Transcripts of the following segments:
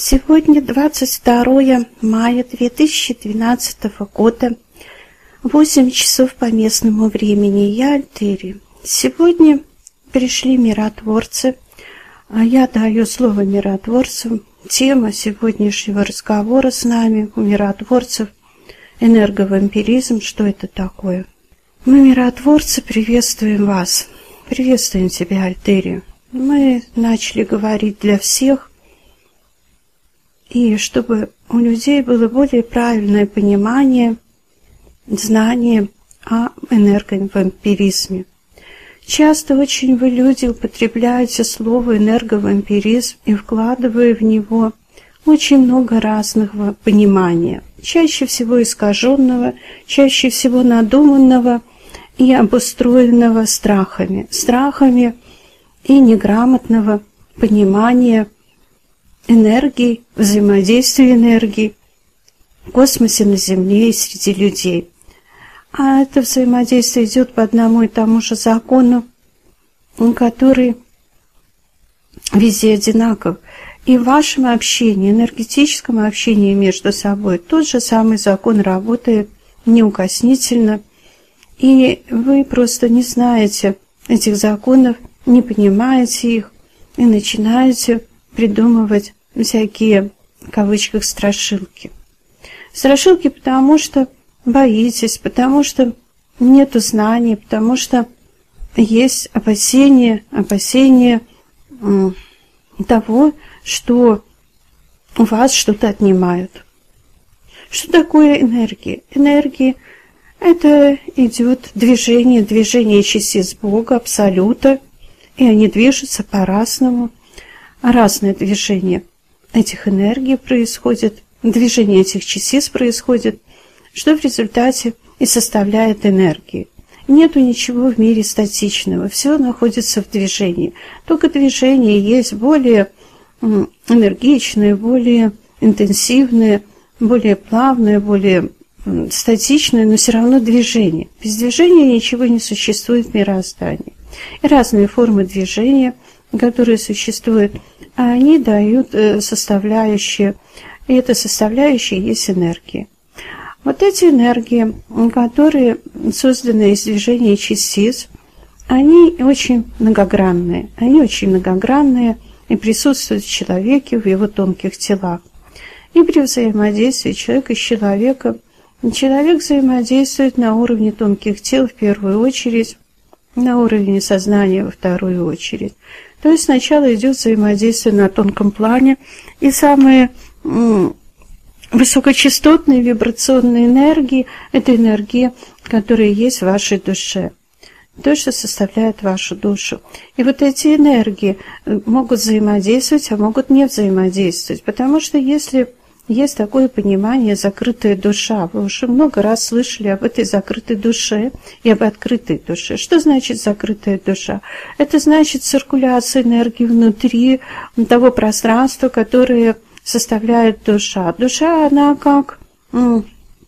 Сегодня 22 мая 2012 года, 8 часов по местному времени. Я Альтери. Сегодня пришли миротворцы. Я даю слово миротворцам. Тема сегодняшнего разговора с нами у миротворцев – энерговампиризм. Что это такое? Мы, миротворцы, приветствуем вас. Приветствуем тебя, Альтери. Мы начали говорить для всех, и чтобы у людей было более правильное понимание, знание о энерговампиризме. Часто очень вы, люди, употребляете слово энерговампиризм и вкладывая в него очень много разного понимания, чаще всего искаженного, чаще всего надуманного и обустроенного страхами и неграмотного понимания энергии, взаимодействия энергии в космосе, на Земле и среди людей. А это взаимодействие идет по одному и тому же закону, который везде одинаков. И в вашем общении, энергетическом общении между собой, тот же самый закон работает неукоснительно. И вы просто не знаете этих законов, не понимаете их и начинаете придумывать всякие, в кавычках, страшилки. Страшилки, потому что боитесь, потому что нету знаний, потому что есть опасения того, что у вас что-то отнимают. Что такое энергия? Энергия – это идет движение частиц Бога, Абсолюта, и они движутся по-разному. Разное движение этих энергий происходит, движение этих частиц происходит, что в результате и составляет энергию. Нету ничего в мире статичного, все находится в движении. Только движение есть более энергичное, более интенсивное, более плавное, более статичное, но все равно движение. Без движения ничего не существует в мироздании. И разные формы движения, которые существуют, они дают составляющие, и эта составляющая есть энергия. Вот эти энергии, которые созданы из движения частиц, они очень многогранные. И присутствуют в человеке, в его тонких телах. И при взаимодействии человека с человеком, человек взаимодействует на уровне тонких тел в первую очередь, на уровне сознания во вторую очередь. То есть сначала идет взаимодействие на тонком плане, и самые высокочастотные вибрационные энергии – это энергии, которые есть в вашей душе, то, что составляет вашу душу. И вот эти энергии могут взаимодействовать, а могут не взаимодействовать, потому что если есть такое понимание «закрытая душа», вы уже много раз слышали об этой закрытой душе и об открытой душе. Что значит закрытая душа? Это значит циркуляция энергии внутри того пространства, которое составляет душа. Душа, она как по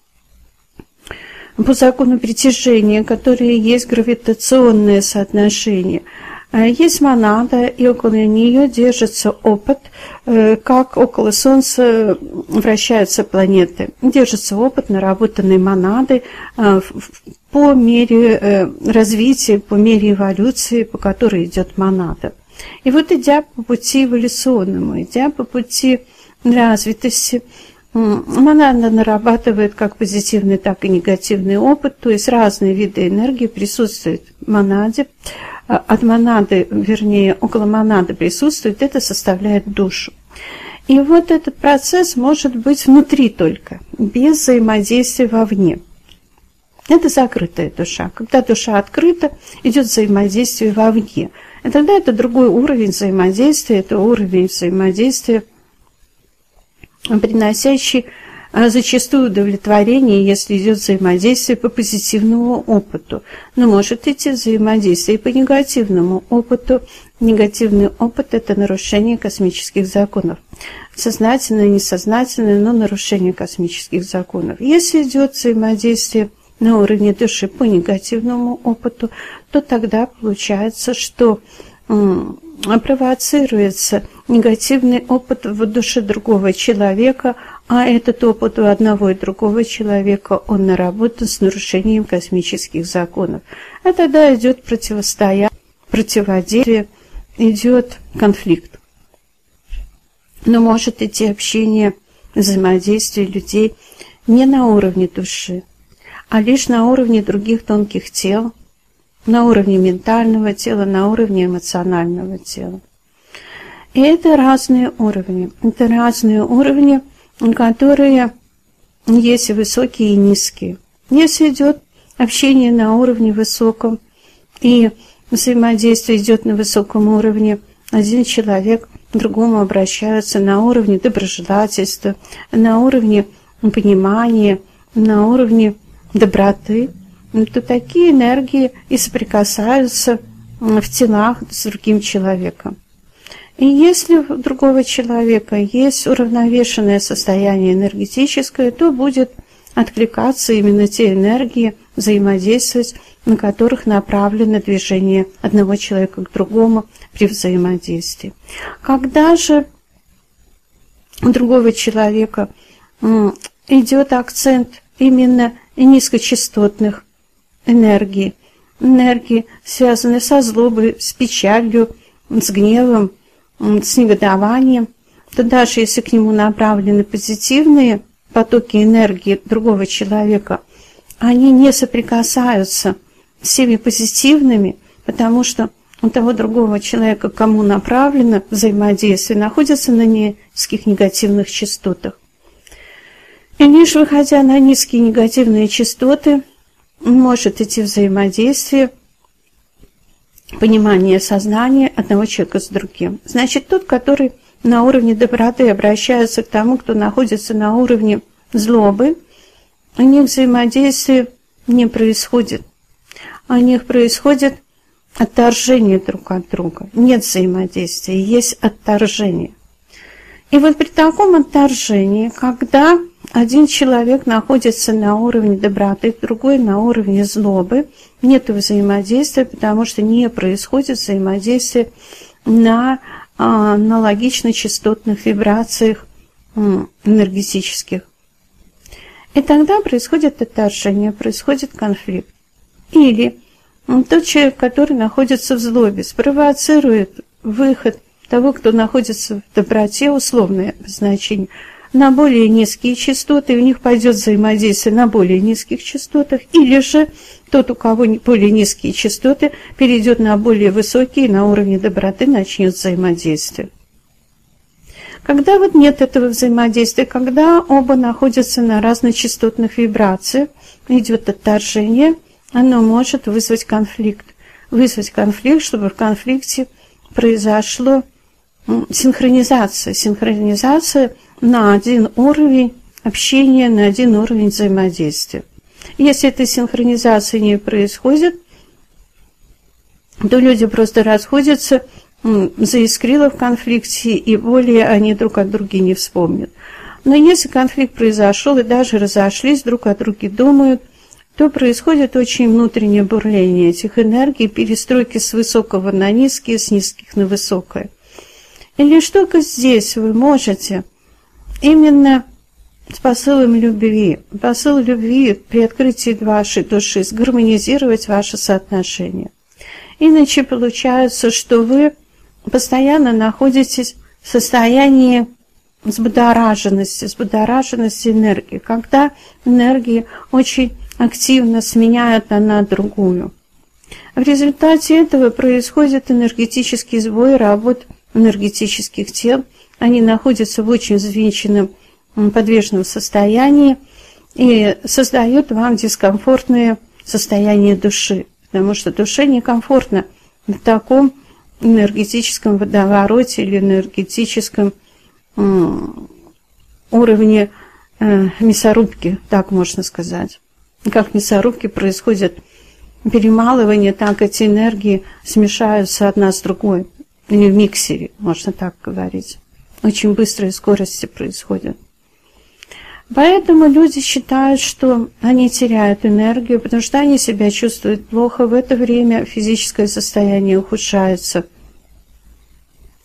закону притяжения, которое есть гравитационное соотношение. Есть монада, и около нее держится опыт, как около Солнца вращаются планеты. Держится опыт наработанной монады по мере развития, по мере эволюции, по которой идет монада. И вот идя по пути эволюционному, идя по пути развитости, монада нарабатывает как позитивный, так и негативный опыт, то есть разные виды энергии присутствуют в монаде. От монады, вернее, около монады присутствует, это составляет душу. И вот этот процесс может быть внутри только, без взаимодействия вовне. Это закрытая душа. Когда душа открыта, идет взаимодействие вовне. И тогда это другой уровень взаимодействия, это уровень взаимодействия, приносящий зачастую удовлетворение, если идет взаимодействие по позитивному опыту. Но может идти взаимодействие и по негативному опыту. Негативный опыт – это нарушение космических законов. Сознательное, несознательное, но нарушение космических законов. Если идет взаимодействие на уровне души по негативному опыту, то тогда получается, что провоцируется негативный опыт в душе другого человека, а этот опыт у одного и другого человека, он наработан с нарушением космических законов. А тогда идет противостояние, противодействие, идет конфликт. Но может идти общение, взаимодействие людей не на уровне души, а лишь на уровне других тонких тел, на уровне ментального тела, на уровне эмоционального тела. И это разные уровни. Это разные уровни, которые есть и высокие, и низкие. Если идет общение на уровне высоком, и взаимодействие идет на высоком уровне, один человек к другому обращается на уровне доброжелательства, на уровне понимания, на уровне доброты, то такие энергии и соприкасаются в телах с другим человеком. И если у другого человека есть уравновешенное состояние энергетическое, то будет откликаться именно те энергии, взаимодействовать, на которых направлено движение одного человека к другому при взаимодействии. Когда же у другого человека идет акцент именно низкочастотных энергий, связанные со злобой, с печалью, с гневом, с негодованием, то даже если к нему направлены позитивные потоки энергии другого человека, они не соприкасаются с всеми позитивными, потому что у того другого человека, к кому направлено взаимодействие, находится на низких негативных частотах. И лишь выходя на низкие негативные частоты, может идти взаимодействие, понимание сознания одного человека с другим. Значит, тот, который на уровне доброты обращается к тому, кто находится на уровне злобы, у них взаимодействие не происходит. У них происходит отторжение друг от друга. Нет взаимодействия, есть отторжение. И вот при таком отторжении, когда один человек находится на уровне доброты, другой на уровне злобы, нет взаимодействия, потому что не происходит взаимодействие на аналогично-частотных вибрациях энергетических. И тогда происходит отторжение, происходит конфликт. Или тот человек, который находится в злобе, спровоцирует выход того, кто находится в доброте, условное обозначение, на более низкие частоты, и у них пойдет взаимодействие на более низких частотах, или же тот, у кого более низкие частоты, перейдет на более высокие, на уровне доброты начнет взаимодействие. Когда вот нет этого взаимодействия, когда оба находятся на разночастотных вибрациях, идет отторжение, оно может вызвать конфликт. Вызвать конфликт, чтобы в конфликте произошло синхронизация на один уровень общения, на один уровень взаимодействия. Если этой синхронизации не происходит, то люди просто расходятся, заискрило в конфликте, и более они друг от друга не вспомнят. Но если конфликт произошел и даже разошлись, друг о друге думают, то происходит очень внутреннее бурление этих энергий, перестройки с высокого на низкие, с низких на высокое. И лишь только здесь вы можете именно с посылом любви, посыл любви при открытии вашей души, сгармонизировать ваши соотношения. Иначе получается, что вы постоянно находитесь в состоянии взбудораженности энергии, когда энергии очень активно сменяют одна другую. В результате этого происходит энергетический сбой работ энергетических тел. Они находятся в очень взвинченном подвижном состоянии и создают вам дискомфортное состояние души, потому что душе некомфортно в таком энергетическом водовороте или энергетическом уровне мясорубки, так можно сказать. Как в мясорубке происходит перемалывание, так эти энергии смешаются одна с другой. Или в миксере, можно так говорить. Очень быстрые скорости происходят. Поэтому люди считают, что они теряют энергию, потому что они себя чувствуют плохо. В это время физическое состояние ухудшается.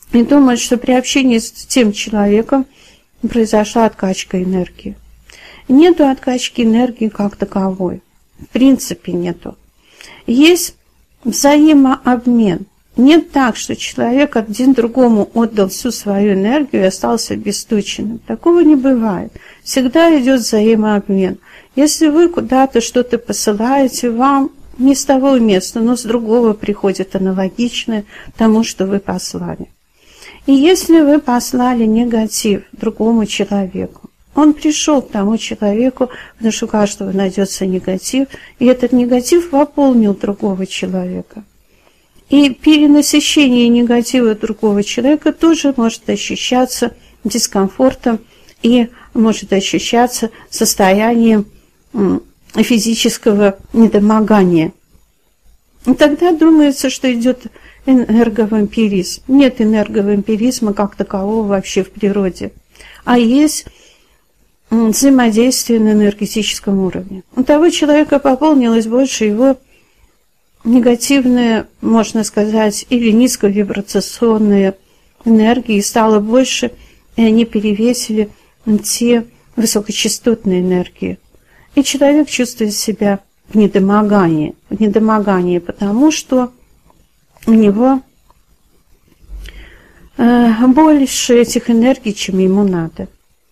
и думают, что при общении с тем человеком произошла откачка энергии. Нету откачки энергии как таковой. В принципе нету. Есть взаимообмен. Нет так, что человек один другому отдал всю свою энергию и остался обесточенным. Такого не бывает. Всегда идет взаимообмен. Если вы куда-то что-то посылаете, вам не с того места, но с другого приходит аналогичное тому, что вы послали. И если вы послали негатив другому человеку, он пришел к тому человеку, потому что у каждого найдется негатив, и этот негатив пополнил другого человека. И перенасыщение негатива другого человека тоже может ощущаться дискомфортом и может ощущаться состоянием физического недомогания. И тогда думается, что идет энерговампиризм. Нет энерговампиризма как такового вообще в природе, а есть взаимодействие на энергетическом уровне. У того человека пополнилось больше его негативная, можно сказать, или низковибрационная энергия, и стало больше, и они перевесили те высокочастотные энергии. И человек чувствует себя в недомогании, потому что у него больше этих энергий, чем ему надо.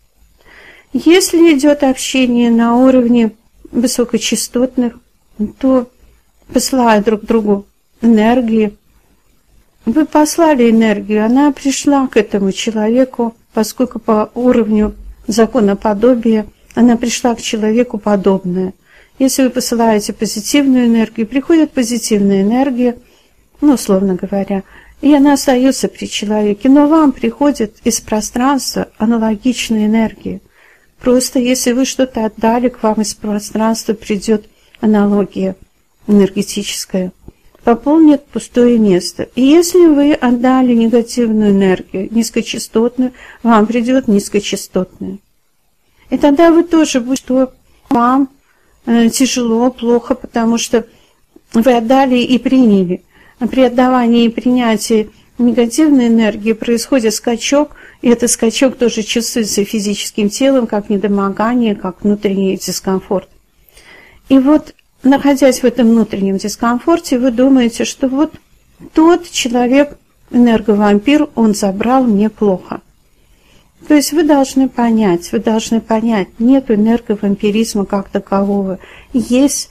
Если идет общение на уровне высокочастотных, то посылая друг другу энергии. Вы послали энергию, она пришла к этому человеку, поскольку по уровню законоподобия она пришла к человеку подобная. Если вы посылаете позитивную энергию, приходит позитивная энергия, условно говоря, и она остается при человеке, но вам приходит из пространства аналогичная энергия. Просто если вы что-то отдали, к вам из пространства придет аналогия энергетическая, пополнит пустое место. И если вы отдали негативную энергию, низкочастотную, вам придет низкочастотная. И тогда вы тоже будете, что вам тяжело, плохо, потому что вы отдали и приняли. А при отдавании и принятии негативной энергии происходит скачок, и этот скачок тоже чувствуется физическим телом, как недомогание, как внутренний дискомфорт. И вот, находясь в этом внутреннем дискомфорте, вы думаете, что вот тот человек, энерговампир, он забрал мне плохо. То есть вы должны понять, нет энерговампиризма как такового. Есть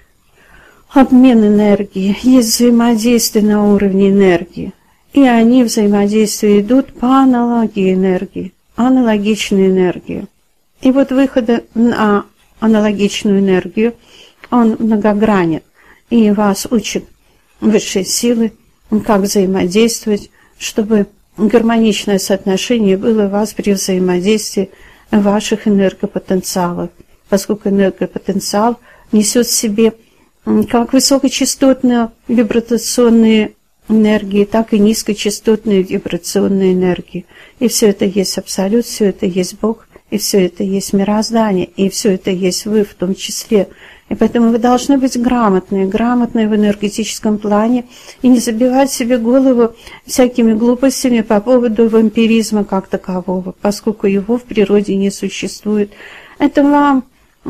обмен энергии, есть взаимодействие на уровне энергии. И они взаимодействие идут по аналогии энергии, аналогичной энергии. И вот выход на аналогичную энергию, он многогранен. И вас учат высшие силы, как взаимодействовать, чтобы гармоничное соотношение было у вас при взаимодействии ваших энергопотенциалов, поскольку энергопотенциал несет в себе как высокочастотные вибрационные энергии, так и низкочастотные вибрационные энергии. И все это есть Абсолют, все это есть Бог, и все это есть мироздание, и все это есть вы в том числе. И поэтому вы должны быть грамотные в энергетическом плане и не забивать себе голову всякими глупостями по поводу вампиризма как такового, поскольку его в природе не существует. Это вам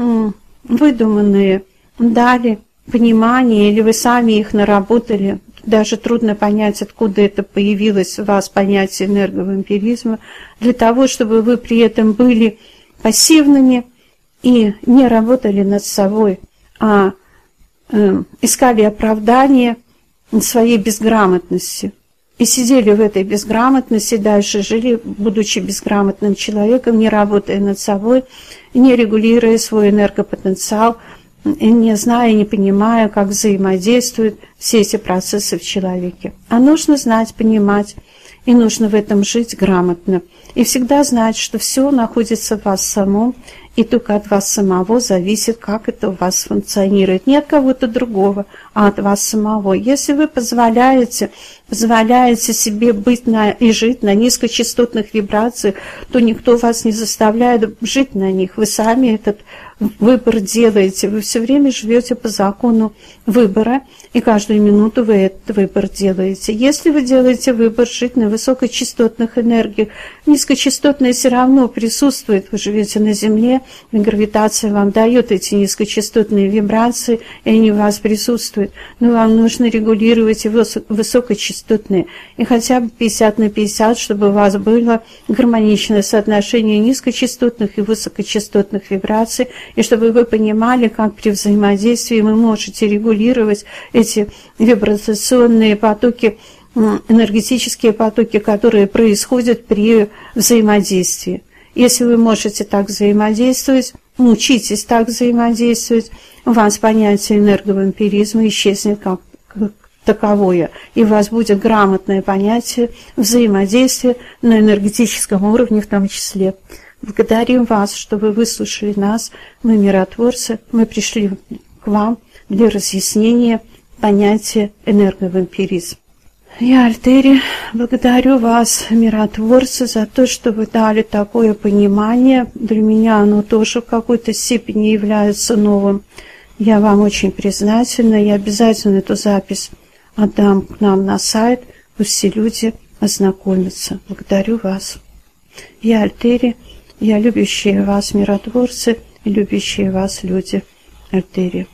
выдуманные дали понимание, или вы сами их наработали. Даже трудно понять, откуда это появилось у вас понятие энерговампиризма, для того, чтобы вы при этом были пассивными и не работали над собой, а искали оправдание своей безграмотности. И сидели в этой безграмотности, дальше жили, будучи безграмотным человеком, не работая над собой, не регулируя свой энергопотенциал, не зная, не понимая, как взаимодействуют все эти процессы в человеке. А нужно знать, понимать, и нужно в этом жить грамотно. И всегда знать, что все находится в вас самом, И только от вас самого зависит, как это у вас функционирует. Не от кого-то другого, а от вас самого. Если вы позволяете себе быть и жить на низкочастотных вибрациях, то никто вас не заставляет жить на них. Вы сами этот выбор делаете. Вы все время живете по закону выбора, и каждую минуту вы этот выбор делаете. Если вы делаете выбор жить на высокочастотных энергиях, низкочастотные все равно присутствуют. Вы живете на Земле, и гравитация вам дает эти низкочастотные вибрации, и они у вас присутствуют. Но вам нужно регулировать и высокочастотные. И хотя бы 50 на 50, чтобы у вас было гармоничное соотношение низкочастотных и высокочастотных вибраций, и чтобы вы понимали, как при взаимодействии вы можете регулировать эти вибрационные потоки, энергетические потоки, которые происходят при взаимодействии. Если вы можете так взаимодействовать, учитесь так взаимодействовать, у вас понятие энерговампиризма исчезнет как таковое, и у вас будет грамотное понятие взаимодействия на энергетическом уровне в том числе. Благодарим вас, что вы выслушали нас. Мы миротворцы, мы пришли к вам для разъяснения понятия энерговампиризм. Я, Альтери, благодарю вас, миротворцы, за то, что вы дали такое понимание. Для меня оно тоже в какой-то степени является новым. Я вам очень признательна. Я обязательно эту запись отдам к нам на сайт, пусть все люди ознакомятся. Благодарю вас. Я, Альтери, я любящие вас миротворцы и любящие вас люди, Альтери.